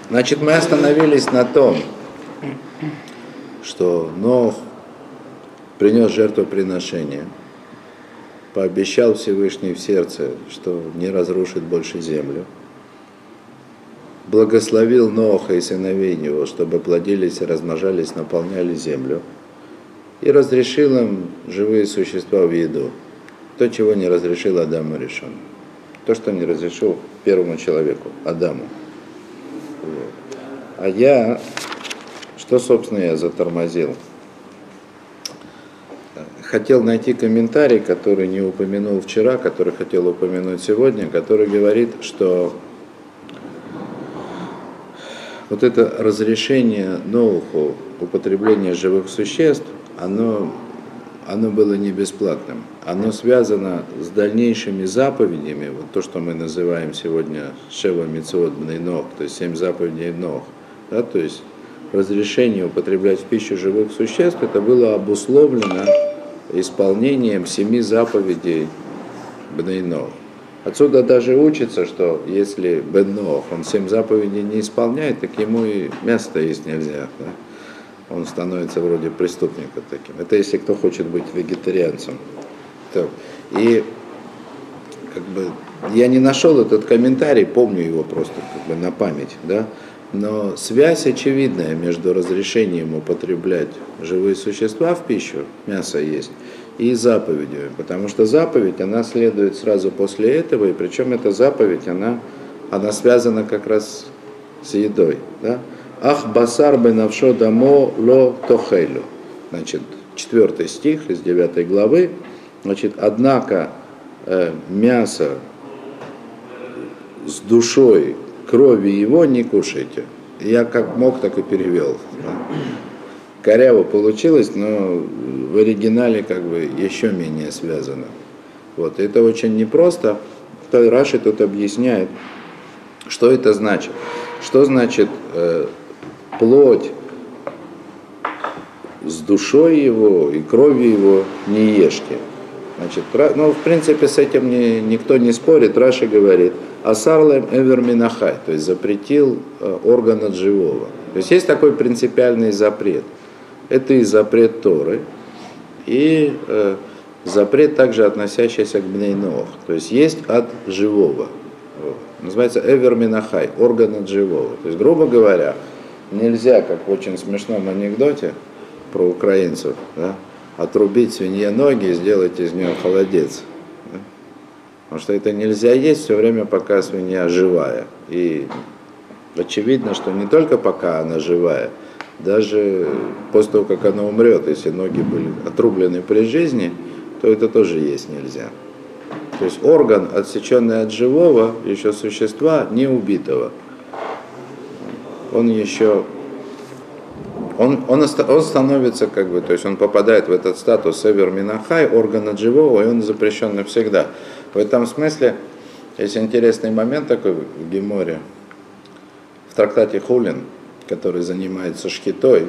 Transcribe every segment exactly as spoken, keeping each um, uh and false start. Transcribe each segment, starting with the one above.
Значит, мы остановились на том, что Нох принес жертвоприношение, пообещал Всевышний в сердце, что не разрушит больше землю, благословил Ноха и сыновей его, чтобы плодились и размножались, наполняли землю, и разрешил им живые существа в еду. То, чего не разрешил Адаму Ришону. То, что не разрешил первому человеку, Адаму. Вот. А я, что, собственно, я затормозил? Хотел найти комментарий, который не упомянул вчера, который хотел упомянуть сегодня, который говорит, что вот это разрешение Ноху употребления живых существ, оно, оно было не бесплатным. Оно связано с дальнейшими заповедями, вот то, что мы называем сегодня Шева Мицвот Бней Нох, то есть семь заповедей Нох, да, то есть разрешение употреблять в пищу живых существ, это было обусловлено исполнением семи заповедей Бней Нох. Отсюда даже учится, что если Бен Нох, он семь заповедей не исполняет, так ему и мясо есть нельзя. Да? Он становится вроде преступника таким. Это если кто хочет быть вегетарианцем. Так. И как бы я не нашел этот комментарий, помню его просто как бы на память, да? Но связь очевидная между разрешением употреблять живые существа в пищу, мясо есть, и заповедью. Потому что заповедь, она следует сразу после этого, и причем эта заповедь, она, она связана как раз с едой. Да? Ах басар бенавшо дамо ло тохейлю. Значит, четвертый стих из девятой главы. Значит, однако э, мясо с душой, крови его не кушайте. Я как мог, так и перевел. Да? Коряво получилось, но в оригинале как бы еще менее связано. Вот. Это очень непросто. Раши тут объясняет, что это значит. Что значит э, плоть с душой его и кровью его не ешьте. Значит, ну, в принципе, с этим не, никто не спорит. Раши говорит, асарлем эвер минахай, то есть запретил э, орган от живого. То есть есть такой принципиальный запрет. Это и запрет Торы, и э, запрет также относящийся к Бней Нох. То есть есть от живого. Вот. Называется эвер минахай, орган от живого. То есть, грубо говоря, нельзя, как в очень смешном анекдоте про украинцев, да, отрубить свинье ноги и сделать из нее холодец. Да? Потому что это нельзя есть все время, пока свинья живая. И очевидно, что не только пока она живая, даже после того, как она умрет, если ноги были отрублены при жизни, то это тоже есть нельзя. То есть орган, отсеченный от живого, еще существа, не убитого, он еще... Он, он, он становится как бы, то есть он попадает в этот статус эвер минахай, орган от живого, и он запрещен навсегда. В этом смысле есть интересный момент такой в Геморе, в трактате Хулин, который занимается шхитой.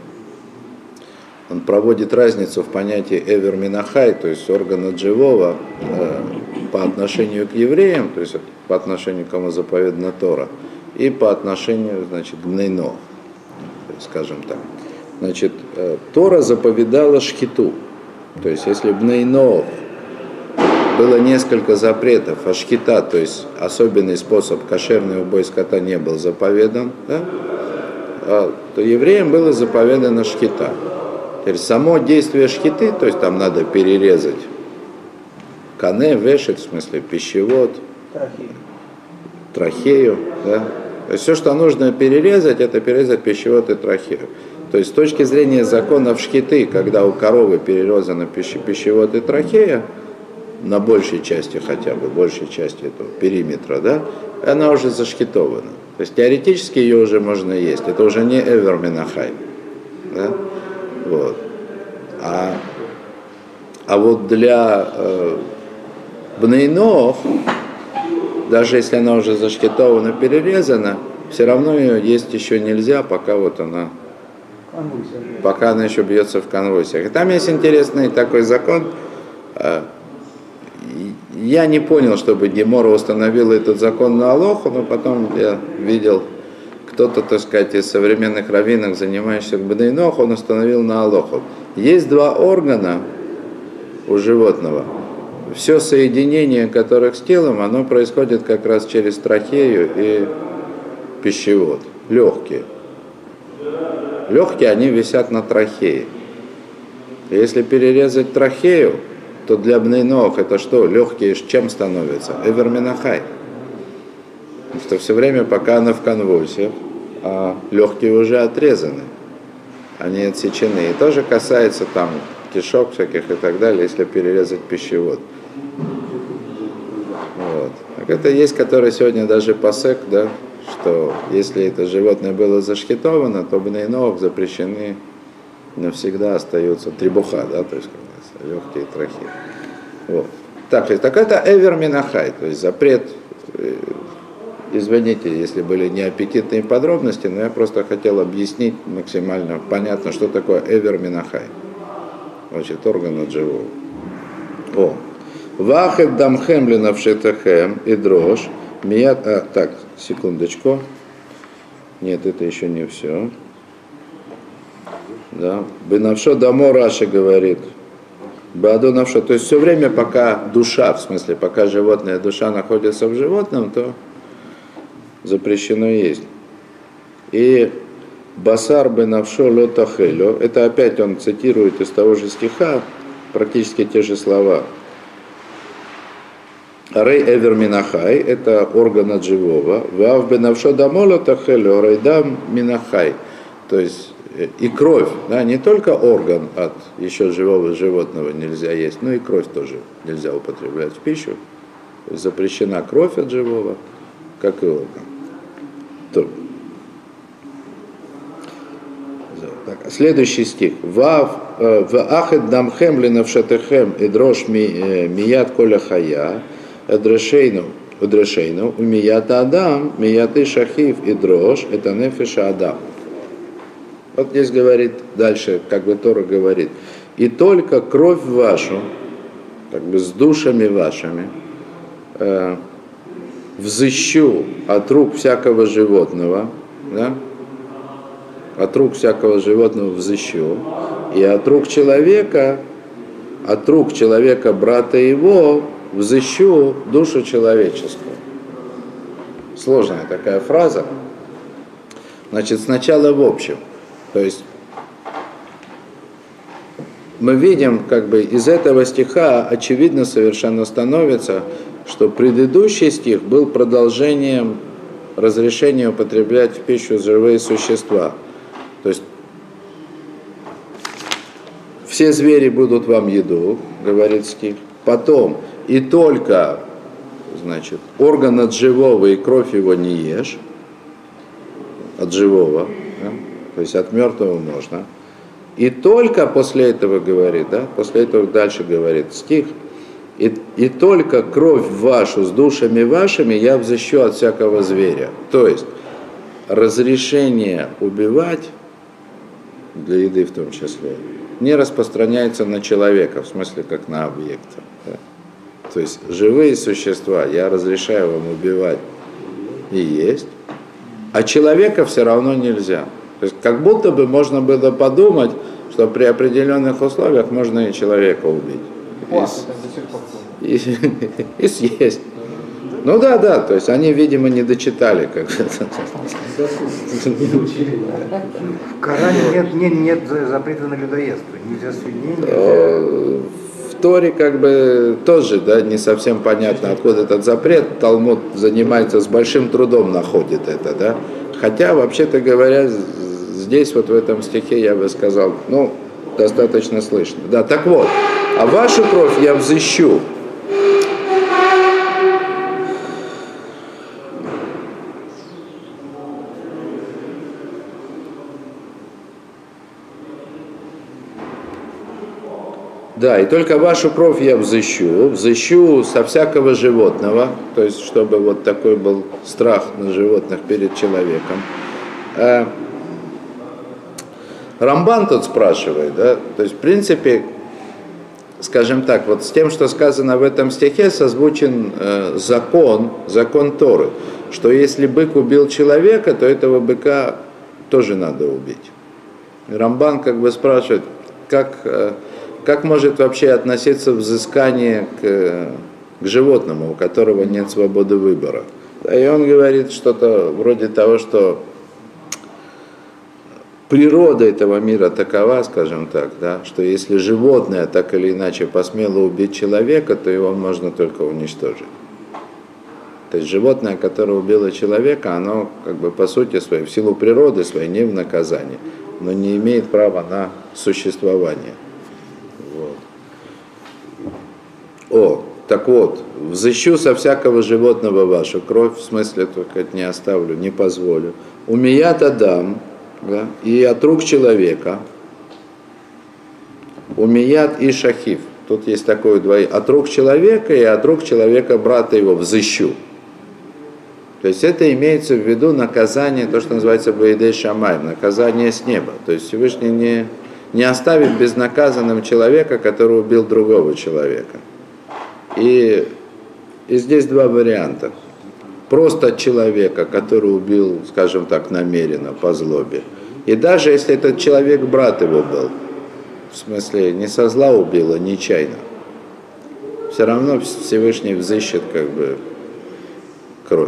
Он проводит разницу в понятии эвер минахай, то есть орган от живого, э, по отношению к евреям, то есть по отношению к кому заповедана Тора, и по отношению, значит, к Бней Нох. Скажем так. Значит, Тора заповедала шхиту. То есть, если Бней Нох было несколько запретов, а шхита, то есть особенный способ кошерный убой скота не был заповедан, да, то евреям было заповедано шхита. Теперь само действие шхиты, то есть там надо перерезать кане, вешать, в смысле пищевод, трахею, трахею, да. То есть все, что нужно перерезать, это перерезать пищевод и трахею. То есть с точки зрения законов шхиты, когда у коровы перерезаны пищевод и трахея, на большей части хотя бы, большей части этого периметра, да, она уже зашхитована. То есть теоретически ее уже можно есть. Это уже не эвер минахай. Да? Вот. А, а вот для э, Бней Нох, даже если она уже зашхитована, перерезана, все равно ее есть еще нельзя, пока вот она, пока она еще бьется в конвульсиях. И там есть интересный такой закон. Я не понял, чтобы Гемора установила этот закон на Алоху, но потом я видел кто-то, так сказать, из современных раввинов, занимающихся бней нох, он установил на алоху. Есть два органа у животного, все соединение которых с телом, оно происходит как раз через трахею и пищевод, легкие. Легкие, они висят на трахее. Если перерезать трахею, то для бней нох это что? Легкие чем становятся? Эвер минахай. Потому что все время, пока она в конвульсиях, а легкие уже отрезаны, они отсечены. И тоже касается там кишок всяких и так далее, если перерезать пищевод. Вот. Так это есть, который сегодня даже пасек, да, что если это животное было зашхитовано, то бней нох запрещены, навсегда остаются требуха, да, то есть легкие трахеи. Вот. Так, так это эвер минахай, то есть запрет. Извините, если были неаппетитные подробности, но я просто хотел объяснить максимально понятно, что такое эвер минахай. Значит, орган от живого. О. Вахет дамхем ленавшетахем и дрожь. Мият... А, так, секундочку. Нет, это еще не все. Да. Бенавшо дамо Раши говорит. Баду навшо. То есть все время, пока душа, в смысле, пока животная душа находится в животном, то запрещено есть. И басар бенавшо лотахелю. Это опять он цитирует из того же стиха практически те же слова. Рей эвер минахай, это орган от живого. Вав бенавшо дамо лотахелю, рейдам минахай. То есть и кровь, да, не только орган от еще живого животного нельзя есть, но и кровь тоже нельзя употреблять в пищу. То есть запрещена кровь от живого, как и орган. То. Так, следующий стих. Вав в ахет дамхем ленавшатехем и дрожь мият коля хая, эдрешейну, эдрешейну, умията адам, мияты шахив и дрожь, это нефеша адам. Вот здесь говорит дальше, как бы Тора говорит, и только кровь вашу, как бы с душами вашими, э, взыщу от рук всякого животного, да? От рук всякого животного взыщу, и от рук человека, от рук человека брата его взыщу душу человеческую. Сложная такая фраза. Значит, сначала в общем. То есть мы видим, как бы из этого стиха очевидно совершенно становится, что предыдущий стих был продолжением разрешения употреблять в пищу живые существа. То есть все звери будут вам еду, говорит стих. Потом и только, значит, орган от живого и кровь его не ешь, от живого, да? То есть от мертвого можно. И только после этого говорит, да, после этого дальше говорит стих, и, и только кровь вашу с душами вашими я взыщу от всякого зверя. То есть разрешение убивать, для еды в том числе, не распространяется на человека, в смысле как на объекта. Да? То есть живые существа я разрешаю вам убивать и есть, а человека все равно нельзя. То есть как будто бы можно было подумать, что при определенных условиях можно и человека убить. И, и, и съесть. Ну да, да, то есть они, видимо, не дочитали. Как в Коране нет, нет, нет запрета на людоедство. Нельзя свиней, нельзя... В Торе как бы тоже, да, не совсем понятно, откуда этот запрет. Талмуд занимается, с большим трудом находит это, да. Хотя, вообще-то говоря, здесь вот в этом стихе я бы сказал, ну, достаточно слышно. Да, так вот, а вашу кровь я взыщу. Да, и только вашу кровь я взыщу, взыщу со всякого животного, то есть чтобы вот такой был страх на животных перед человеком. А Рамбан тут спрашивает, да, то есть в принципе, скажем так, вот с тем, что сказано в этом стихе, созвучен э, закон, закон Торы, что если бык убил человека, то этого быка тоже надо убить. И Рамбан как бы спрашивает, как, как может вообще относиться взыскание к, к животному, у которого нет свободы выбора. И он говорит что-то вроде того, что природа этого мира такова, скажем так, да, что если животное так или иначе посмело убить человека, то его можно только уничтожить. То есть животное, которое убило человека, оно как бы по сути своей, в силу природы своей, не в наказании, но не имеет права на существование. Вот. О, так вот, взыщу со всякого животного вашу кровь, в смысле только это не оставлю, не позволю. Умият Адам, да, и от рук человека, умият и шахив. Тут есть такое двое, от рук человека и от рук человека брата его взыщу. То есть это имеется в виду наказание, то, что называется Баидей Шамай, наказание с неба. То есть Всевышний не, не оставит безнаказанным человека, который убил другого человека. И, и здесь два варианта. Просто человека, который убил, скажем так, намеренно, по злобе. И даже если этот человек брат его был, в смысле не со зла убил, а нечаянно, все равно Всевышний взыщет как бы кровь.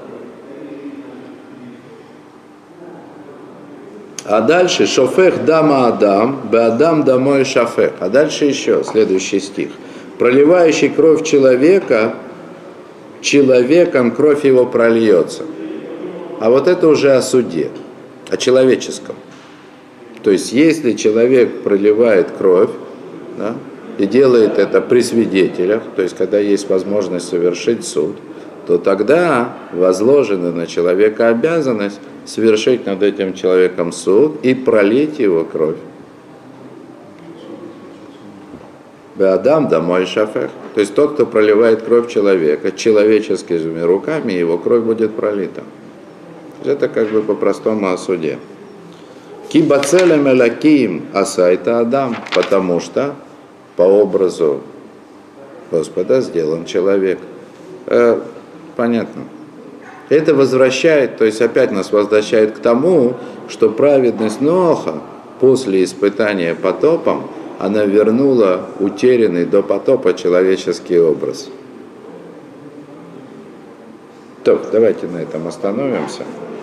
А дальше шофех дама Адам, бе Адам домой шафех. А дальше еще следующий стих. Проливающий кровь человека, человеком кровь его прольется. А вот это уже о суде, о человеческом. То есть если человек проливает кровь, да, и делает это при свидетелях, то есть когда есть возможность совершить суд, то тогда возложена на человека обязанность совершить над этим человеком суд и пролить его кровь. Адам домой шафех. То есть тот, кто проливает кровь человека человеческими руками, его кровь будет пролита. Это как бы по-простому о суде. Кибацелем элаким асайта Адам, потому что по образу Господа сделан человек. Э, понятно. Это возвращает, то есть опять нас возвращает к тому, что праведность Ноаха после испытания потопом, она вернула утерянный до потопа человеческий образ. Так, давайте на этом остановимся.